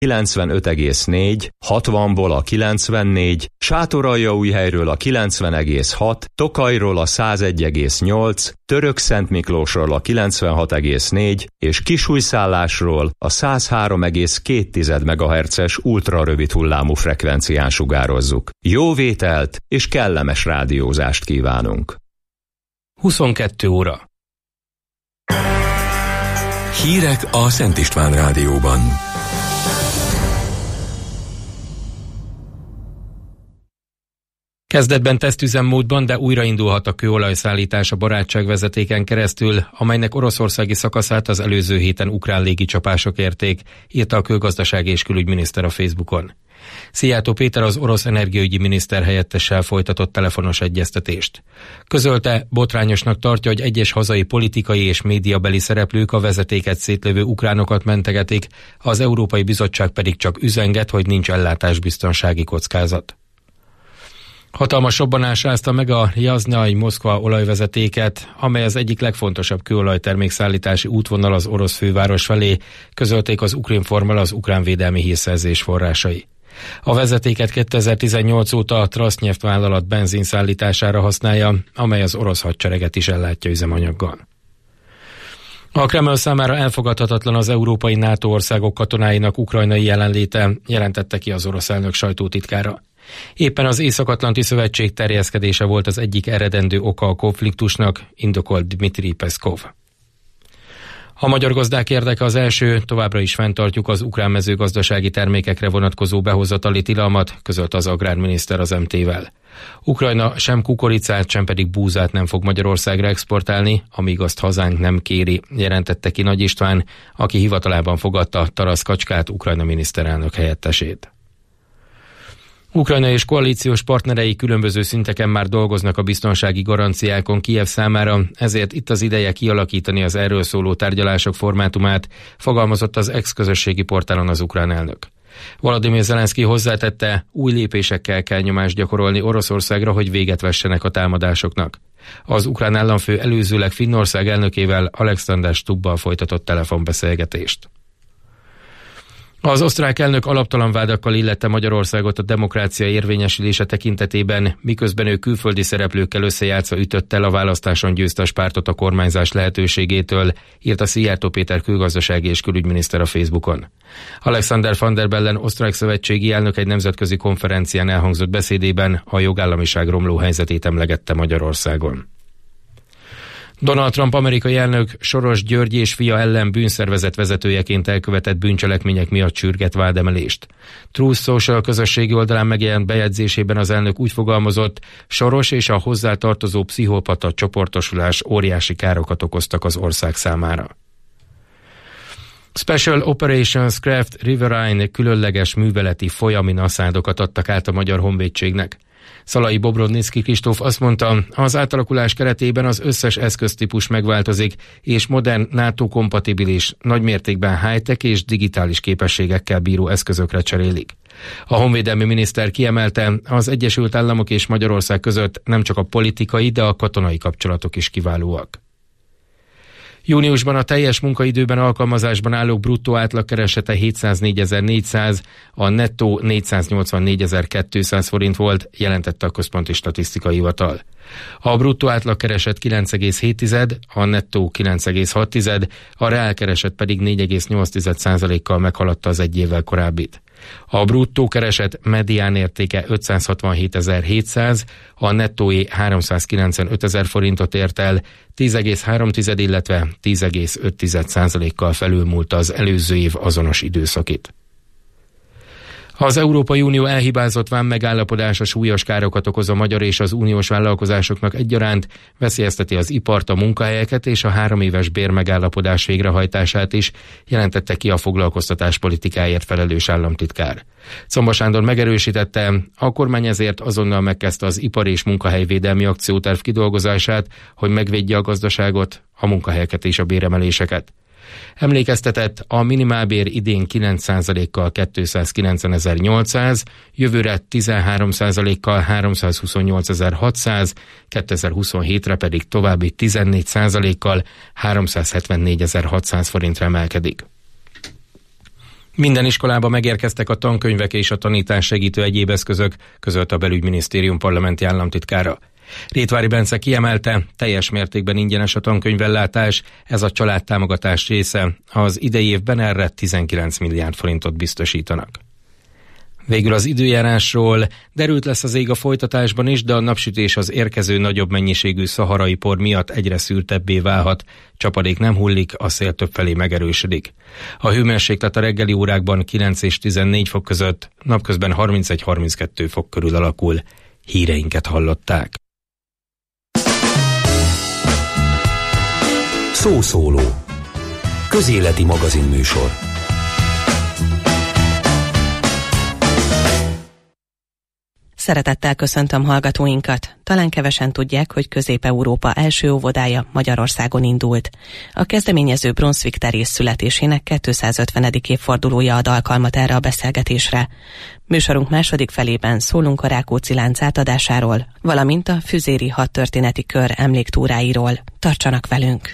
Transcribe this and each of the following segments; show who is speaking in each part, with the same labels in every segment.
Speaker 1: 95,4, 60-ból a 94, Sátoraljaújhelyről a 90,6, Tokajról a 101,8, Törökszentmiklósról a 96,4 és Kisújszállásról a 103,2 MHz-es ultrarövid hullámú frekvencián sugározzuk. Jó vételt és kellemes rádiózást kívánunk!
Speaker 2: 22 óra.
Speaker 3: Hírek a Szent István Rádióban.
Speaker 2: Kezdetben tesztüzemmódban, de újraindulhat a kőolajszállítás a barátságvezetéken keresztül, amelynek oroszországi szakaszát az előző héten ukrán légicsapások érték, írta a külgazdasági és külügyminiszter a Facebookon. Szijjártó Péter az orosz energiaügyi miniszter helyettessel folytatott telefonos egyeztetést. Közölte, botrányosnak tartja, hogy egyes hazai politikai és médiabeli szereplők a vezetéket szétlövő ukránokat mentegetik, az Európai Bizottság pedig csak üzenget, hogy nincs ellátásbiztonsági kockázat. Hatalmas robbanás rázta meg a Jaznyaj-Moszkva olajvezetéket, amely az egyik legfontosabb kőolajtermék szállítási útvonal az orosz főváros felé, közölték az Ukrinformmal az ukrán védelmi hírszerzés forrásai. A vezetéket 2018 óta a Transzneft vállalat benzinszállítására használja, amely az orosz hadsereget is ellátja üzemanyaggal. A Kreml számára elfogadhatatlan az európai NATO országok katonáinak ukrajnai jelenléte, jelentette ki az orosz elnök sajtótitkára. Éppen az Észak-Atlanti Szövetség terjeszkedése volt az egyik eredendő oka a konfliktusnak, indokolt Dmitri Peszkov. A magyar gazdák érdeke az első, továbbra is fenntartjuk az ukrán mezőgazdasági termékekre vonatkozó behozatali tilalmat, közölte az agrárminiszter az MT-vel. Ukrajna sem kukoricát, sem pedig búzát nem fog Magyarországra exportálni, amíg azt hazánk nem kéri, jelentette ki Nagy István, aki hivatalában fogadta Tarasz Kacskát, Ukrajna miniszterelnök helyettesét. Ukrajna és koalíciós partnerei különböző szinteken már dolgoznak a biztonsági garanciákon Kijev számára, ezért itt az ideje kialakítani az erről szóló tárgyalások formátumát, fogalmazott az ex-közösségi portálon az ukrán elnök. Volodymyr Zelenszky hozzátette, új lépésekkel kell nyomást gyakorolni Oroszországra, hogy véget vessenek a támadásoknak. Az ukrán államfő előzőleg Finnország elnökével, Alexander Stubbbal folytatott telefonbeszélgetést. Az osztrák elnök alaptalan vádakkal illette Magyarországot a demokrácia érvényesülése tekintetében, miközben ő külföldi szereplőkkel összejátszva ütött el a választáson győztes pártot a kormányzás lehetőségétől, írta Szijjártó Péter külgazdasági és külügyminiszter a Facebookon. Alexander Van der Bellen osztrák szövetségi elnök egy nemzetközi konferencián elhangzott beszédében a jogállamiság romló helyzetét emlegette Magyarországon. Donald Trump amerikai elnök Soros György és fia ellen bűnszervezet vezetőjeként elkövetett bűncselekmények miatt sürget vádemelést. Truth Social közösségi oldalán megjelent bejegyzésében az elnök úgy fogalmazott, Soros és a hozzátartozó pszichopata csoportosulás óriási károkat okoztak az ország számára. Special Operations Craft Riverine különleges műveleti folyami naszádokat adtak át a Magyar Honvédségnek. Szalai Bobrovnicki Kristóf azt mondta, az átalakulás keretében az összes eszköztípus megváltozik, és modern, NATO-kompatibilis, nagymértékben high-tech és digitális képességekkel bíró eszközökre cserélik. A honvédelmi miniszter kiemelte, az Egyesült Államok és Magyarország között nem csak a politikai, de a katonai kapcsolatok is kiválóak. Júniusban a teljes munkaidőben alkalmazásban állók bruttó átlagkeresete 704.400, a nettó 484.200 forint volt, jelentette a Központi Statisztikai Hivatal. A bruttó átlagkereset 9,7, a nettó 9,6, a reálkereset pedig 4,8%-kal meghaladta az egy évvel korábbit. A bruttó kereset medián értéke 567.700, a nettóé 395.000 forintot ért el, 10,3, illetve 10,5%-kal felülmúlta az előző év azonos időszakit. Az Európai Unió elhibázott vámmegállapodása súlyos károkat okoz a magyar és az uniós vállalkozásoknak egyaránt, veszélyezteti az ipart, a munkahelyeket és a 3 éves bérmegállapodás végrehajtását is, jelentette ki a foglalkoztatáspolitikáért felelős államtitkár. Czomba Sándor megerősítette, a kormány ezért azonnal megkezdte az ipar- és munkahelyvédelmi akcióterv kidolgozását, hogy megvédje a gazdaságot, a munkahelyeket és a béremeléseket. Emlékeztetett, a minimálbér idén 9%-kal 290.800, jövőre 13%-kal 328.600, 2027-re pedig további 14%-kal 374.600 forintra emelkedik. Minden iskolába megérkeztek a tankönyvek és a tanítás segítő egyéb eszközök, közölt a Belügyminisztérium parlamenti államtitkára. Rétvári Bence kiemelte, teljes mértékben ingyenes a tankönyvellátás, ez a családtámogatás része. Az idei évben erre 19 milliárd forintot biztosítanak. Végül az időjárásról. Derült lesz az ég a folytatásban is, de a napsütés az érkező nagyobb mennyiségű szaharai por miatt egyre szűrtebbé válhat. Csapadék nem hullik, a szél többfelé megerősödik. A hőmérséklet a reggeli órákban 9 és 14 fok között, napközben 31-32 fok körül alakul. Híreinket hallották.
Speaker 3: Szószóló. Közéleti magazinműsor.
Speaker 4: Szeretettel köszöntöm hallgatóinkat. Talán kevesen tudják, hogy Közép-Európa első óvodája Magyarországon indult. A kezdeményező Brunswick Teréz születésének 250. évfordulója ad alkalmat erre a beszélgetésre. Műsorunk második felében szólunk a Rákóczi-lánc átadásáról, valamint a Füzéri hadtörténeti kör emléktúráiról. Tartsanak velünk!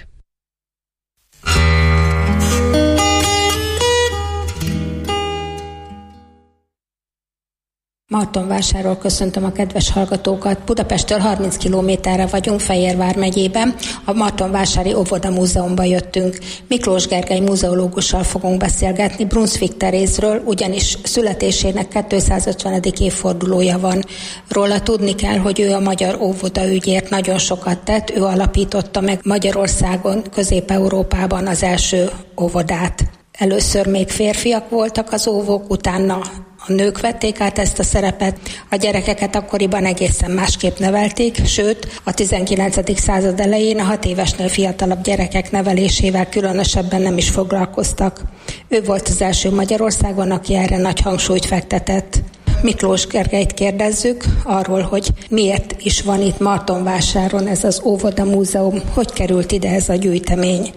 Speaker 5: Martonvásárról köszöntöm a kedves hallgatókat. Budapesttől 30 kilométerre vagyunk, Fejérvár megyében. A Martonvásári Óvoda Múzeumban jöttünk. Miklós Gergely múzeológussal fogunk beszélgetni Brunswick Terézről, ugyanis születésének 250. évfordulója van. Róla tudni kell, hogy ő a magyar óvodaügyért nagyon sokat tett. Ő alapította meg Magyarországon, Közép-Európában az első óvodát. Először még férfiak voltak az óvók, utána a nők vették át ezt a szerepet, a gyerekeket akkoriban egészen másképp nevelték, sőt, a 19. század elején a 6 évesnél fiatalabb gyerekek nevelésével különösebben nem is foglalkoztak. Ő volt az első Magyarországon, aki erre nagy hangsúlyt fektetett. Miklós Gergelyt kérdezzük arról, hogy miért is van itt Martonvásáron ez az Óvoda Múzeum, hogy került ide ez a gyűjtemény.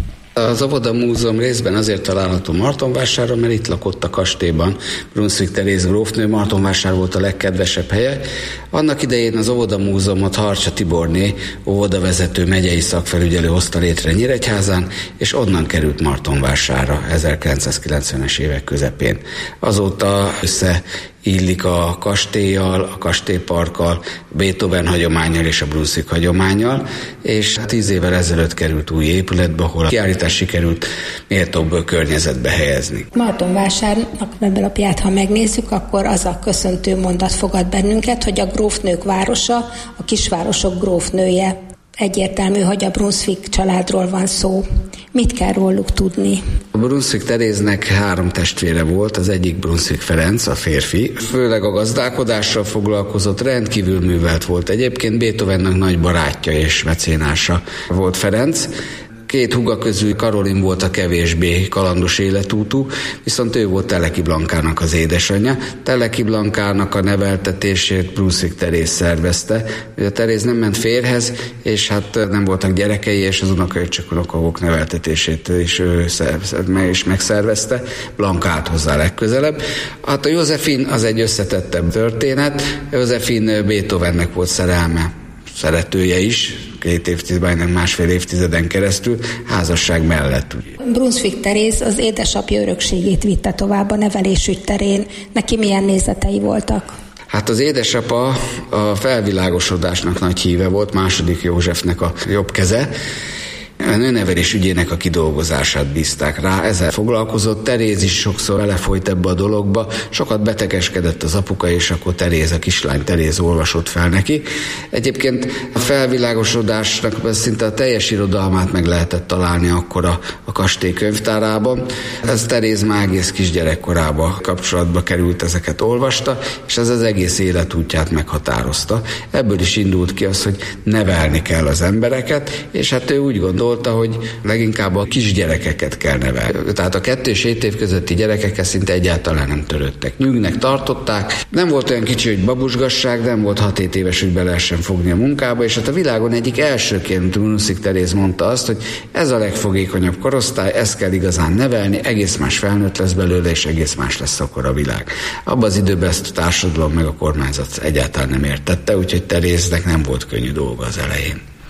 Speaker 6: Az Óvoda Múzeum részben azért található Martonvásáron, mert itt lakott a kastélyban Brunswick Teréz grófnő. Martonvásár volt a legkedvesebb helye. Annak idején az Óvoda Múzeumot Harcsa Tiborné, óvodavezető megyei szakfelügyelő hozta létre Nyíregyházán, és onnan került Martonvásárra 1990-es évek közepén. Azóta illik a kastéllyal, a kastélyparkkal, Beethoven hagyománnyal és a Brunswick hagyománnyal, és 10 évvel ezelőtt került új épületbe, ahol a kiállítás sikerült méltóbb környezetbe helyezni.
Speaker 5: Martonvásárnak weblapját, ha megnézzük, akkor az a köszöntő mondat fogad bennünket, hogy a grófnők városa, a kisvárosok grófnője. Egyértelmű, hogy a Brunswick családról van szó. Mit kell róluk tudni?
Speaker 6: A Brunswick Teréznek 3 testvére volt, az egyik Brunswick Ferenc, a férfi. Főleg a gazdálkodással foglalkozott, rendkívül művelt volt. Egyébként Beethovennek nagy barátja és mecénása volt Ferenc. 2 húga közül Karolin volt a kevésbé kalandos életútú, viszont ő volt Teleki Blankának az édesanyja. Teleki Blankának a neveltetését Brunswick Teréz szervezte. A Teréz nem ment férjhez, és hát nem voltak gyerekei, és az unokaöccse-unokahúgok neveltetését is megszervezte. Blanka állt hozzá legközelebb. Hát a Józsefin az egy összetettebb történet. Józsefin Beethovennek volt szerelme, szeretője is, 2 évtizeden, másfél évtizeden keresztül, házasság mellett.
Speaker 5: Brunswick Teréz az édesapja örökségét vitte tovább a nevelésügy terén. Neki milyen nézetei voltak?
Speaker 6: Hát az édesapa a felvilágosodásnak nagy híve volt, második Józsefnek a jobb keze. A nőnevelés ügyének a kidolgozását bízták rá, ezzel foglalkozott. Teréz is sokszor belefolyt ebbe a dologba, sokat betegeskedett az apuka, és akkor Teréz, a kislány Teréz olvasott fel neki. Egyébként a felvilágosodásnak szinte a teljes irodalmát meg lehetett találni akkor a kastély könyvtárában. Ez Teréz már egész kisgyerekkorában kapcsolatba került, ezeket olvasta, és ez az egész életútját meghatározta. Ebből is indult ki az, hogy nevelni kell az embereket, és hát ő úgy gondolta, hogy leginkább a kisgyerekeket kell nevelni. Tehát a 2 és 7 év közötti gyerekekkel szinte egyáltalán nem törődtek. Nyűgnek tartották, nem volt olyan kicsi, hogy babusgassák, nem volt 6-7 éves, hogy be lehessen fogni a munkába, és hát a világon egyik elsőként Brunswick Teréz mondta azt, hogy ez a legfogékonyabb korosztály, ezt kell igazán nevelni, egész más felnőtt lesz belőle, és egész más lesz akkor a világ. Abban az időben ezt a társadalom meg a kormányzat egyáltalán nem értette, úgyhogy Teréznek nem volt könnyű dolga az elején.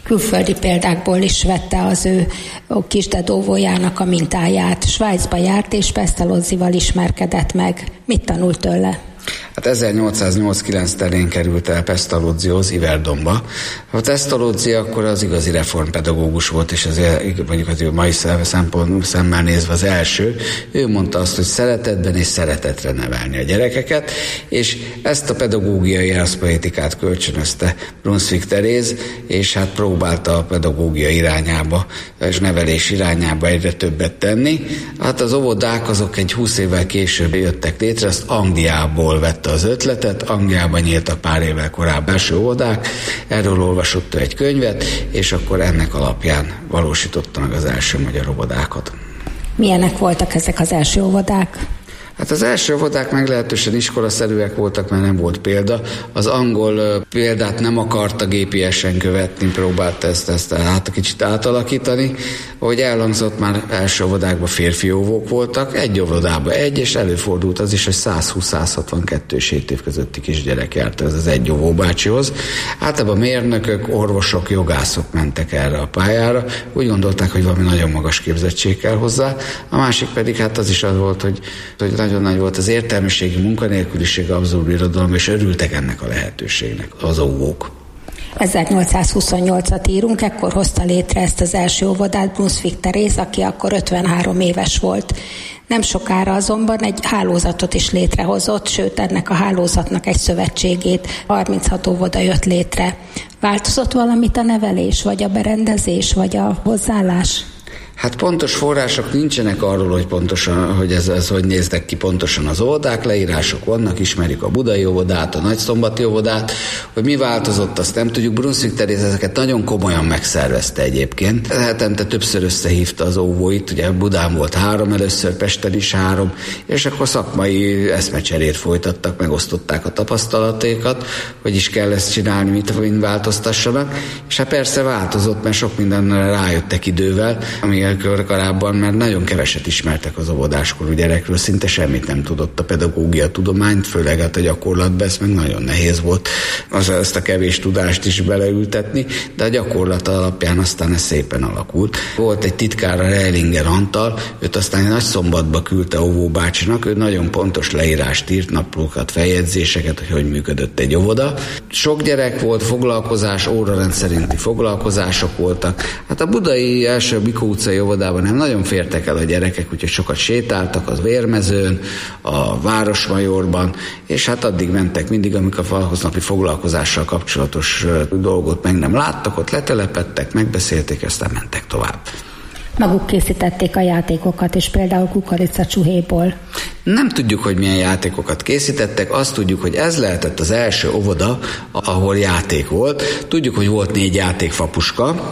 Speaker 5: külföldi példákból is vette az ő kisdedóvójának a mintáját. Svájcba járt, és Pestalozzival ismerkedett meg. Mit tanult tőle?
Speaker 6: Hát 1889 terén került el Pestalozzihoz, Yverdonba. A Pestalozzi akkor az igazi reformpedagógus volt, és azért mondjuk az mai szemmel nézve az első. Ő mondta azt, hogy szeretetben és szeretetre nevelni a gyerekeket, és ezt a pedagógiai árszpoetikát kölcsönözte Brunswick Teréz, és hát próbálta a pedagógia irányába és nevelés irányába egyre többet tenni. Hát az óvodák azok egy 20 évvel később jöttek létre, azt Angliából vette az ötletet, Angliában nyíltak pár évvel korábban első óvodák, erről olvasott egy könyvet, és akkor ennek alapján valósította meg az első magyar óvodákat.
Speaker 5: Milyenek voltak ezek az első óvodák?
Speaker 6: Hát az első óvodák meglehetősen iskolaszerűek voltak, mert nem volt példa. Az angol példát nem akarta gépiesen követni, próbálta ezt kicsit átalakítani. Ahogy elhangzott, már első óvodákban férfi óvók voltak, egy óvodában egy, és előfordult az is, hogy 120-162 és 7 év közötti kisgyerek járt ez az egy óvóbácsihoz. Általában mérnökök, orvosok, jogászok mentek erre a pályára. Úgy gondolták, hogy valami nagyon magas képzettség kell hozzá. A másik pedig hát az is az volt, hogy nagyon nagy volt az értelmiségi munkanélküliség, abszolút irodalom, és örültek ennek a lehetőségnek az óvók.
Speaker 5: 1828-at írunk, ekkor hozta létre ezt az első óvodát Brunswick Teréz, aki akkor 53 éves volt. Nem sokára azonban egy hálózatot is létrehozott, sőt ennek a hálózatnak egy szövetségét, 36 óvoda jött létre. Változott valamit a nevelés, vagy a berendezés, vagy a hozzáállás?
Speaker 6: Hát pontos források nincsenek arról, hogy pontosan, hogy ez hogy néznek ki pontosan az óvodák, leírások vannak, ismerjük a budai óvodát, a nagyszombati óvodát, hogy mi változott, azt nem tudjuk. Brunswick Teréz ezeket nagyon komolyan megszervezte egyébként. Hetente többször összehívta az óvóit, ugye Budán volt 3, először Pesten is 3, és akkor szakmai eszmecserét folytattak, megosztották a tapasztalatékat, hogy is kell ezt csinálni, mit változtassanak, és hát persze változott, mert sok mindenre rájöttek idővel, ami korábban, mert nagyon keveset ismertek az óvodáskorú gyerekről, szinte semmit nem tudott a pedagógia tudományt, főleg hát a gyakorlatban, ez meg nagyon nehéz volt ezt a kevés tudást is beleültetni, de a gyakorlat alapján aztán ez szépen alakult. Volt egy titkára, Reilinger Antal, őt aztán egy Nagyszombatba küldte óvóbácsinak, ő nagyon pontos leírást írt, naplókat, feljegyzéseket, hogy működött egy óvoda. Sok gyerek volt, foglalkozás, órarend szerinti foglalkozások voltak. Hát a budai első Mikó utcai óvodában nem nagyon fértek el a gyerekek, úgyhogy sokat sétáltak az Vérmezőn, a Városmajorban, és hát addig mentek mindig, amikor a falhoznapi foglalkozással kapcsolatos dolgot meg nem láttak, ott letelepedtek, megbeszélték, aztán mentek tovább.
Speaker 5: Maguk készítették a játékokat, és például kukoricacsuhéból.
Speaker 6: Nem tudjuk, hogy milyen játékokat készítettek, azt tudjuk, hogy ez lehetett az első óvoda, ahol játék volt. Tudjuk, hogy volt 4 játékfapuska,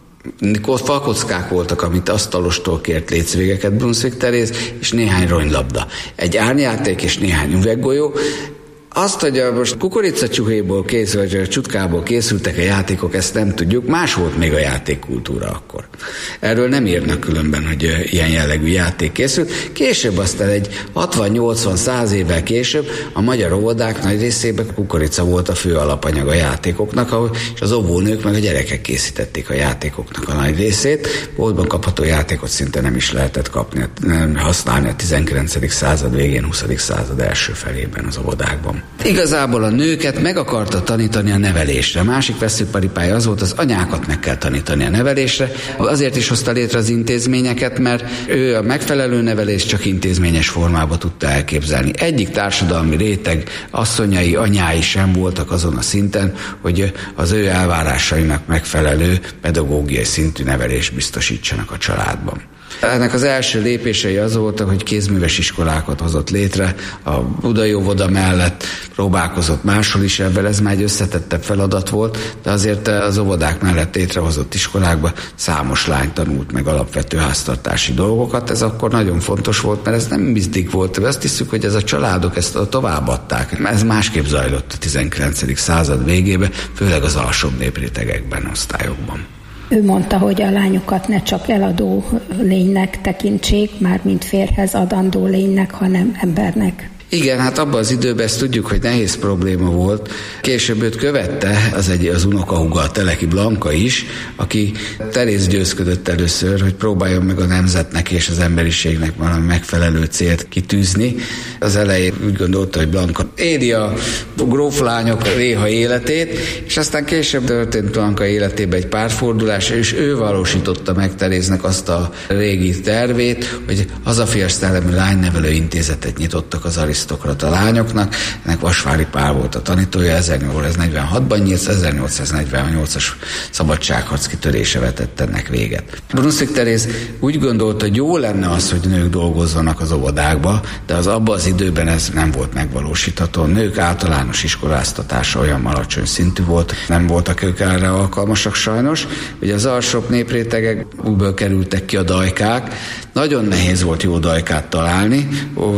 Speaker 6: falkockák voltak, amit asztalostól kért lécvégeket Brunswick Teréz, és néhány ronylabda. Egy árnyjáték és néhány üveggolyó. Azt, hogy most kukoricacsuhéból készült, vagy a csutkából készültek a játékok, ezt nem tudjuk. Más volt még a játékkultúra akkor. Erről nem írnak különben, hogy ilyen jellegű játék készült. Később aztán egy 60-80-100 évvel később a magyar óvodák nagy részében kukorica volt a fő alapanyag a játékoknak, és az óvónők meg a gyerekek készítették a játékoknak a nagy részét. Boltban kapható játékot szinte nem is lehetett kapni, használni a 19. század végén, 20. század első felében az óvodákban. Igazából a nőket meg akarta tanítani a nevelésre. A másik veszőparipája az volt, az anyákat meg kell tanítani a nevelésre. Azért is hozta létre az intézményeket, mert ő a megfelelő nevelést csak intézményes formába tudta elképzelni. Egyik társadalmi réteg asszonyai, anyái sem voltak azon a szinten, hogy az ő elvárásainak megfelelő pedagógiai szintű nevelést biztosítsanak a családban. Ennek az első lépései az voltak, hogy kézműves iskolákat hozott létre, a budai óvoda mellett próbálkozott máshol is ebben, ez már egy összetettebb feladat volt, de azért az óvodák mellett létrehozott iskolákban számos lány tanult meg alapvető háztartási dolgokat, ez akkor nagyon fontos volt, mert ez nem mindig volt, azt hiszük, hogy ez a családok ezt továbbadták. Ez másképp zajlott a 19. század végében, főleg az alsóbb néprétegekben, osztályokban.
Speaker 5: Ő mondta, hogy a lányokat ne csak eladó lénynek tekintsék, már mint férhez adandó lénynek, hanem embernek.
Speaker 6: Igen, hát abban az időben ezt tudjuk, hogy nehéz probléma volt. Később őt követte az unokahúga, a Teleki Blanka is, aki Teréz győzködött először, hogy próbáljon meg a nemzetnek és az emberiségnek valami megfelelő célt kitűzni. Az elején úgy gondolta, hogy Blanka éli a gróflányok réha életét, és aztán később történt Blanka életében egy párfordulás, és ő valósította meg Teréznek azt a régi tervét, hogy hazafias szellemű lánynevelő intézetet nyitottak az arisztokrata lányoknak. Ennek Vasvári Pál volt a tanítója, 1846-ban nyílt, 1848-as szabadságharc kitörése vetett ennek véget. Brunswick Teréz úgy gondolta, hogy jó lenne az, hogy nők dolgozzanak az óvodákba, de abban az időben ez nem volt megvalósítható. A nők általános iskoláztatása olyan alacsony szintű volt, nem voltak ők erre alkalmasak sajnos. Ugye az alsóbb néprétegekből kerültek ki a dajkák, nagyon nehéz volt jó dajkát találni,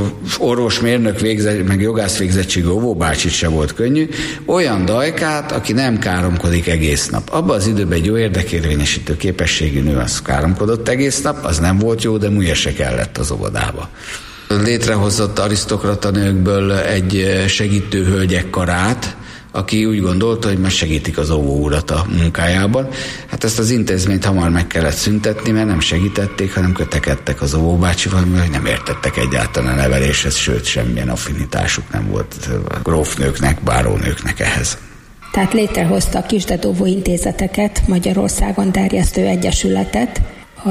Speaker 6: orvos, mérnök meg jogász végzettségű óvóbácsit se volt könnyű, olyan dajkát, aki nem káromkodik egész nap. Abban az időben egy jó érdekérvényesítő képességű nő az káromkodott egész nap, az nem volt jó, de múlja se kellett az óvodába. Létrehozott arisztokrata nőkből egy segítő hölgyek karát, aki úgy gondolta, hogy már segítik az óvóurat a munkájában. Hát ezt az intézményt hamar meg kellett szüntetni, mert nem segítették, hanem kötekedtek az óvóbácsival, mert nem értettek egyáltalán a neveléshez, sőt, semmilyen affinitásuk nem volt a grófnőknek, bárónőknek ehhez.
Speaker 5: Tehát létrehozta a kisdedóvó intézeteket, Magyarországon terjesztő egyesületet,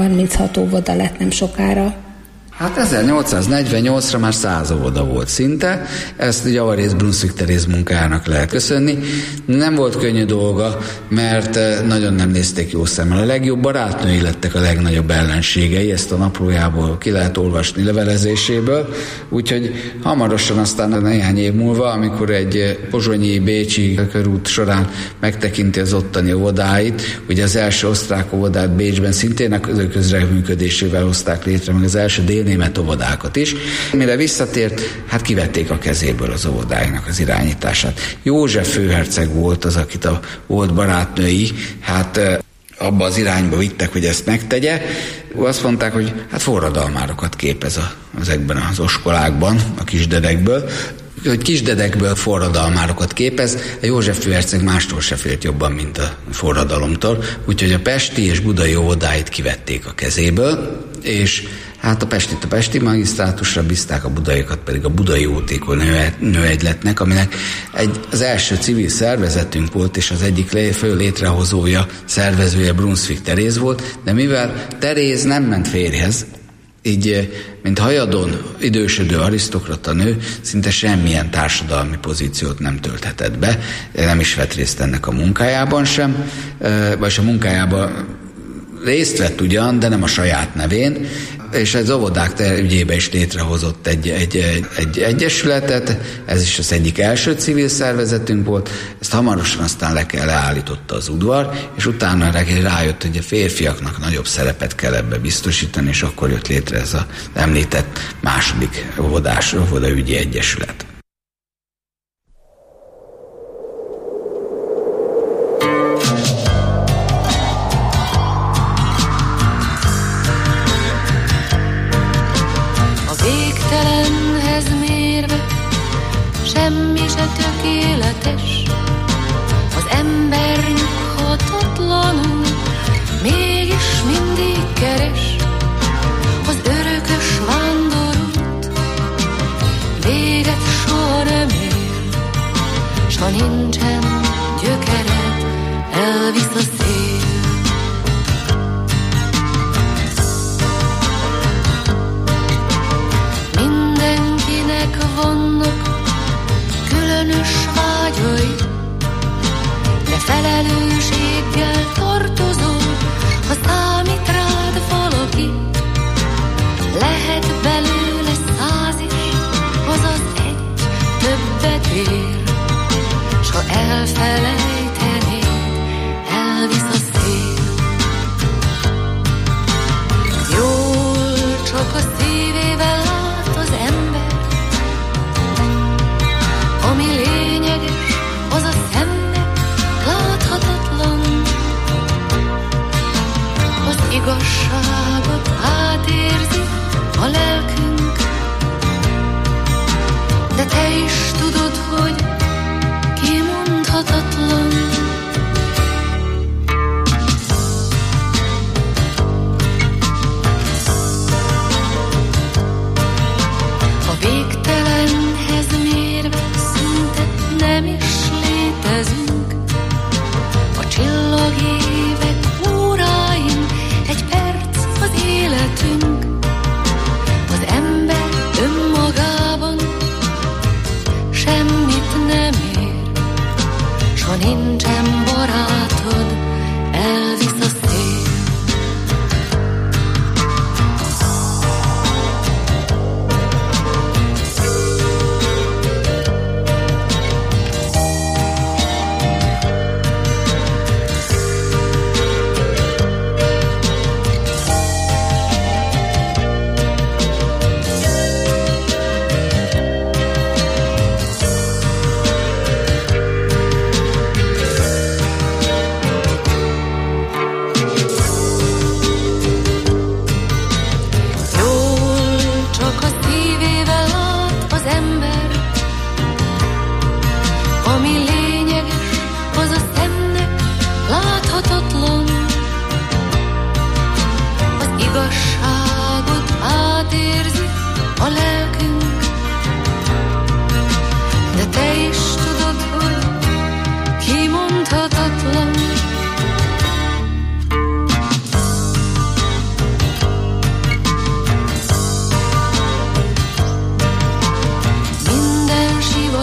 Speaker 5: 36 óvoda lett nem sokára.
Speaker 6: Hát 1848-ra már 100 óvoda volt szinte, ezt javarész Brunswick Teréz munkájának lehet köszönni. Nem volt könnyű dolga, mert nagyon nem nézték jó szemmel. A legjobb barátnői lettek a legnagyobb ellenségei, ezt a naplójából ki lehet olvasni levelezéséből, úgyhogy hamarosan aztán néhány év múlva, amikor egy pozsonyi bécsi körút során megtekinti az ottani óvodáit, ugye az első osztrák óvodát Bécsben szintén az ő közreműködésével hozták létre, meg az első német óvodákat is. Mire visszatért, hát kivették a kezéből az óvodáinak az irányítását. József főherceg volt az, akit a volt barátnői, hát abba az irányba vittek, hogy ezt megtegye. Azt mondták, hogy hát forradalmárokat képez ezekben az oskolákban, a kisdedekből, hogy kisdedekből forradalmárokat képez, a József főherceg mástól se félt jobban, mint a forradalomtól, úgyhogy a pesti és budai óvodáit kivették a kezéből, és hát a pesti magisztrátusra bízták, a budaiakat pedig a budai jótékony nőegyletnek, aminek az első civil szervezetünk volt, és az egyik fő létrehozója, szervezője Brunswick Teréz volt, de mivel Teréz nem ment férjhez, így, mint hajadon idősödő arisztokrata nő, szinte semmilyen társadalmi pozíciót nem tölthetett be, nem is vett részt ennek a munkájában sem, vagy a munkájában részt vett ugyan, de nem a saját nevén, és az óvodák ügyébe is létrehozott egy egyesületet, ez is az egyik első civil szervezetünk volt, ezt hamarosan aztán leállította az udvar, és utána rájött, hogy a férfiaknak nagyobb szerepet kell ebbe biztosítani, és akkor jött létre ez az említett második óvodaügyi egyesület.
Speaker 7: igazságot átérzi a lelkünk,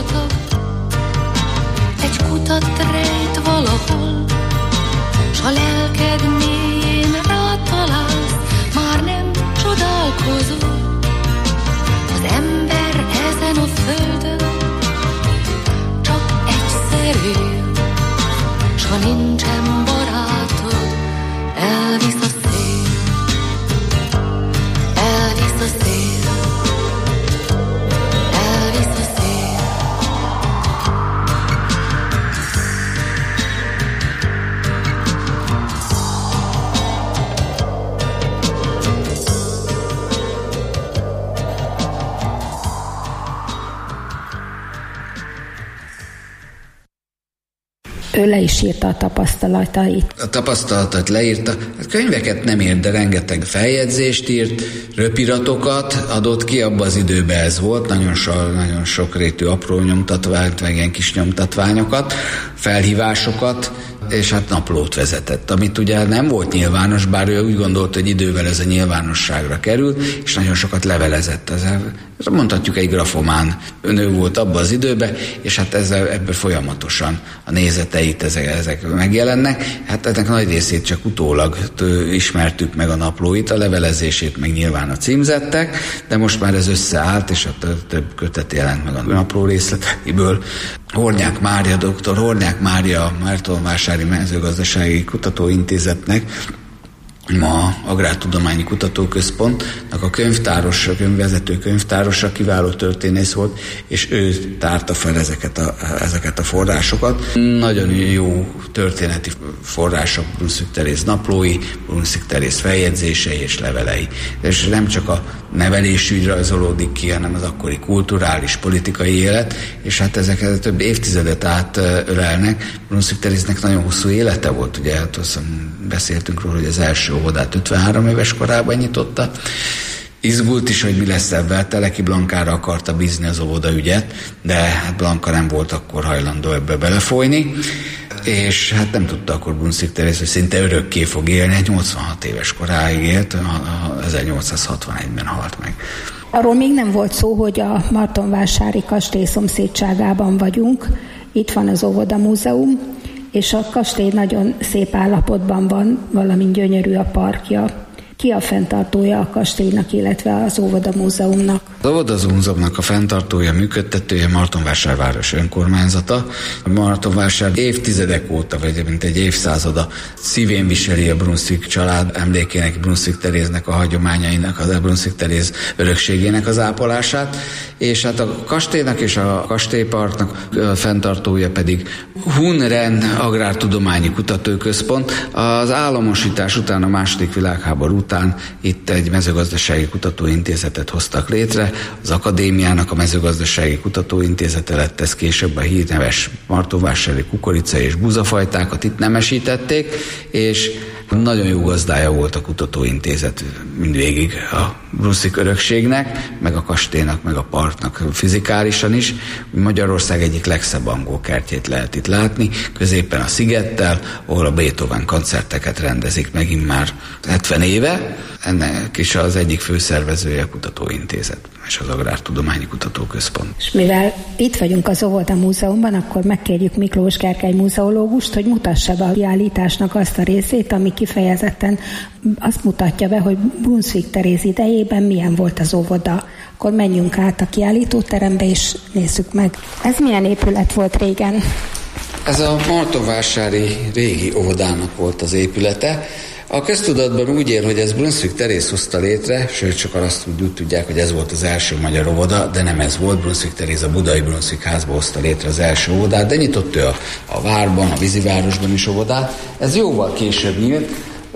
Speaker 7: voltam, egy kutat rejt valahol, s a lelked mélyén rátalálsz, már nem csodálkozol. Az ember ezen a földön csak egyszer él, s ha nincsen barátod, elvisz a szél, elvisz a szél, elvisz a szél.
Speaker 5: Ő le is írta a tapasztalatait.
Speaker 6: A tapasztalatot leírta, könyveket nem írt, de rengeteg feljegyzést írt, röpiratokat adott ki, abban az időben ez volt, nagyon sokrétű apró nyomtatványt, meg ilyen kis nyomtatványokat, felhívásokat, és hát naplót vezetett, amit ugye nem volt nyilvános, bár ő úgy gondolt, hogy idővel ez a nyilvánosságra kerül, és nagyon sokat levelezett. Mondhatjuk egy grafomán nő volt abban az időben, és hát ebből folyamatosan a nézeteit ezek megjelennek. Hát ennek nagy részét csak utólag ismertük meg a naplóit, a levelezését meg nyilván a címzettek, de most már ez összeállt, és a több kötet jelent meg a napló részletiből. Hornyák Mária, dr. Hornyák Mária Martonvásári Mezőgazdasági Kutatóintézetnek, ma Agrártudományi Kutatóközpontnak a könyvvezető könyvtárosa, kiváló történész volt, és ő tárta fel ezeket a forrásokat. Nagyon jó történeti források, Brunswick Teréz naplói, Brunswick Teréz feljegyzései és levelei. És nem csak a nevelésügy rajzolódik ki, hanem az akkori kulturális, politikai élet, és hát ezek több évtizedet átölelnek. Brunswick Teréznek nagyon hosszú élete volt, ugye hát beszéltünk róla, hogy az első óvodát 53 éves korában nyitotta. Izgult is, hogy mi lesz ebben. Teleki Blankára akarta bízni az óvodaügyet, de hát Blanka nem volt akkor hajlandó ebbe belefolyni, és hát nem tudta akkor Brunswick Teréz, hogy szinte örökké fog élni, 86 éves koráig élt, 1861-ben halt meg.
Speaker 5: Arról még nem volt szó, hogy a Martonvásári kastély szomszédságában vagyunk, itt van az óvodamúzeum, és a kastély nagyon szép állapotban van, valamint gyönyörű a parkja. Ki a fenntartója a kastélynak, illetve az óvodamúzeumnak?
Speaker 6: Az óvodamúzeumnak a fenntartója, működtetője Martonvásár város önkormányzata. A Martonvásár évtizedek óta, vagy mint egy évszázada szívén viseli a Brunswick család emlékének, Brunswick Teréznek a hagyományainak, a Brunswick Teréz örökségének az ápolását, és hát a kastélynak és a kastélyparknak a fenntartója pedig Hun-Ren Agrártudományi Kutatóközpont. Az államosítás után, a II. Világháború után itt egy mezőgazdasági kutatóintézetet hoztak létre. Az akadémiának a mezőgazdasági kutatóintézete lett, ez később a hírneves martonvásári kukorica és búzafajtákat itt nemesítették, és nagyon jó gazdája volt a kutatóintézet mindvégig a Brunswick örökségnek, meg a kastélynak, meg a parknak fizikálisan is. Magyarország egyik legszebb angol kertjét lehet itt látni, középen a szigettel, ahol a Beethoven koncerteket rendezik megint már 70 éve. Ennek is az egyik főszervezője a kutatóintézet és az Agrártudományi Kutatóközpont.
Speaker 5: És mivel itt vagyunk az óvodamúzeumban, akkor megkérjük Miklós Gergely múzeológust, hogy mutassa be a kiállításnak azt a részét, ami kifejezetten azt mutatja be, hogy Brunswick Teréz idejében milyen volt az óvoda. Akkor menjünk át a kiállítóterembe, és nézzük meg. Ez milyen épület volt régen?
Speaker 6: Ez a martonvásári régi óvodának volt az épülete. A köztudatban úgy él, hogy ez Brunswick Teréz hozta létre, sőt sokan azt úgy tudják, hogy ez volt az első magyar óvoda, de nem ez volt. Brunswick Teréz a budai Brunswick házba hozta létre az első óvodát, de nyitott ő a várban, a vízivárosban is óvodát. Ez jóval később nyílt.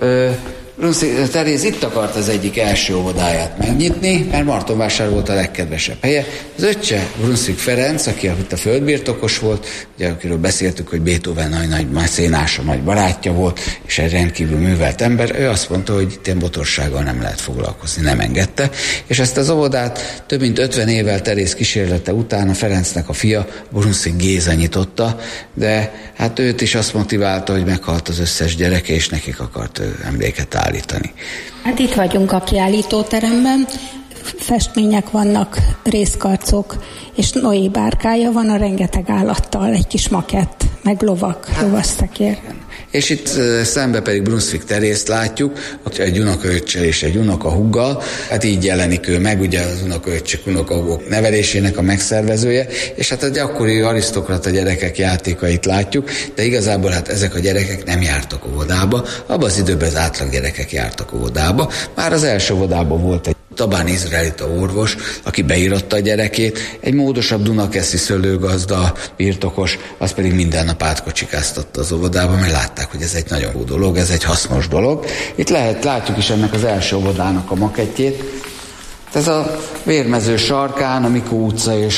Speaker 6: Brunswick Teréz itt akart az egyik első óvodáját megnyitni, mert Martonvásár volt a legkedvesebb helye. Az öccse, Brunswick Ferenc, aki itt a földbirtokos volt, ugye, akiről beszéltük, hogy Beethoven nagy mecénása, nagy barátja volt, és egy rendkívül művelt ember, ő azt mondta, hogy itt ilyen botorsággal nem lehet foglalkozni, nem engedte. És ezt az óvodát több mint 50 évvel Teréz kísérlete után a Ferencnek a fia, Brunswick Géza nyitotta, de hát őt is azt motiválta, hogy meghalt az összes gyereke, és nekik akart emléket állítani.
Speaker 5: Hát itt vagyunk a kiállítóteremben. festmények vannak, részkarcok, és Noé bárkája van a rengeteg állattal, egy kis makett, meg lovasszekér.
Speaker 6: És itt szembe pedig Brunswick Terészt látjuk, egy unokaöccsel és egy unokahúggal, hát így jelenik ő meg, ugye az unokaöccsök, unokahúgok nevelésének a megszervezője, és hát a gyakori arisztokrata gyerekek játékait látjuk, de igazából hát ezek a gyerekek nem jártak óvodába, abban az időben az átlag gyerekek jártak óvodába, már az első óvodában volt egy Tabán izraelita orvos, aki beíratta a gyerekét, egy módosabb dunakeszi szőlőgazda, birtokos, az pedig minden nap átkocsikáztatta az óvodába, mert látták, hogy ez egy nagyon jó dolog, ez egy hasznos dolog. Itt látjuk is ennek az első óvodának a makettjét. Ez a Vérmező sarkán, a Mikó utca és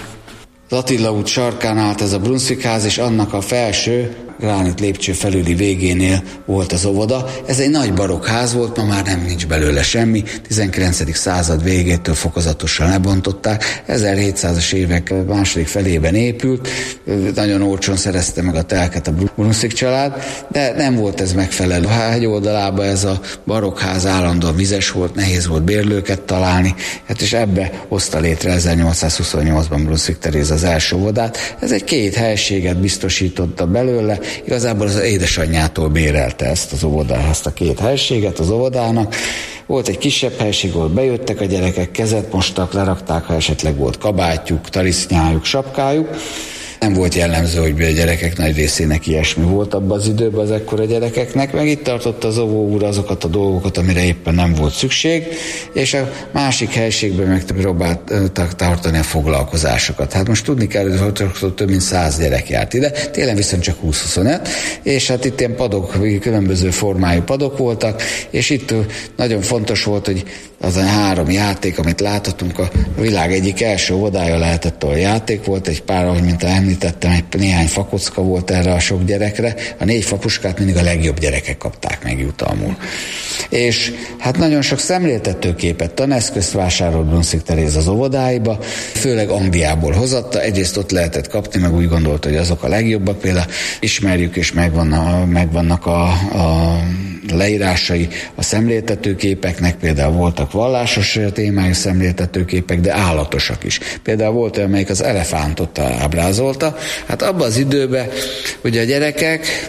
Speaker 6: az Attila út sarkán állt ez a Brunswick ház, és annak a felső gránit lépcső felüli végénél volt az óvoda. Ez egy nagy barokk ház volt, ma már nincs belőle semmi. 19. század végétől fokozatosan lebontották. 1700-as évek második felében épült. Nagyon olcsón szerezte meg a telket a Brunswick család, de nem volt ez megfelelő. A hegy oldalában ez a barokk ház állandóan vizes volt, nehéz volt bérlőket találni, hát és ebbe hozta létre 1828-ban Brunswick Teréz az első óvodát. Ez egy 2 helységet biztosította belőle. Igazából az édesanyjától bérelte ezt az óvodást, ezt a 2 helységet az óvodának. Volt egy kisebb helység, ahol bejöttek a gyerekek, kezet mostak, lerakták, ha esetleg volt kabátjuk, tarisznyájuk, sapkájuk. Nem volt jellemző, hogy a gyerekek nagy részének ilyesmi volt abban az időben az ekkora gyerekeknek, meg itt tartotta az óvó úr azokat a dolgokat, amire éppen nem volt szükség, és a másik helységben meg próbáltak tartani a foglalkozásokat. Hát most tudni kell, hogy több mint 100 gyerek járt ide, télen viszont csak 20-25, és hát itt ilyen padok, különböző formájú padok voltak, és itt nagyon fontos volt, hogy az a 3 játék, amit láthatunk, a világ egyik első óvodája lehetett, ahol játék volt, egy pár, ahogy mint említettem, egy néhány fakocka volt erre a sok gyerekre, a 4 fapuskát mindig a legjobb gyerekek kapták meg jutalmul. És hát nagyon sok szemléltetőképet, taneszközt vásárolt Brunswick Teréz az óvodáiba, főleg Angliából hozatta, egyrészt ott lehetett kapni, meg úgy gondolta, hogy azok a legjobbak, például ismerjük és megvannak a leírásai a szemléltetőképeknek, például voltak vallásos témájú szemléltetőképek, de állatosak is. Például volt olyan, amelyik az elefántot ábrázolta. Hát abban az időben ugye a gyerekek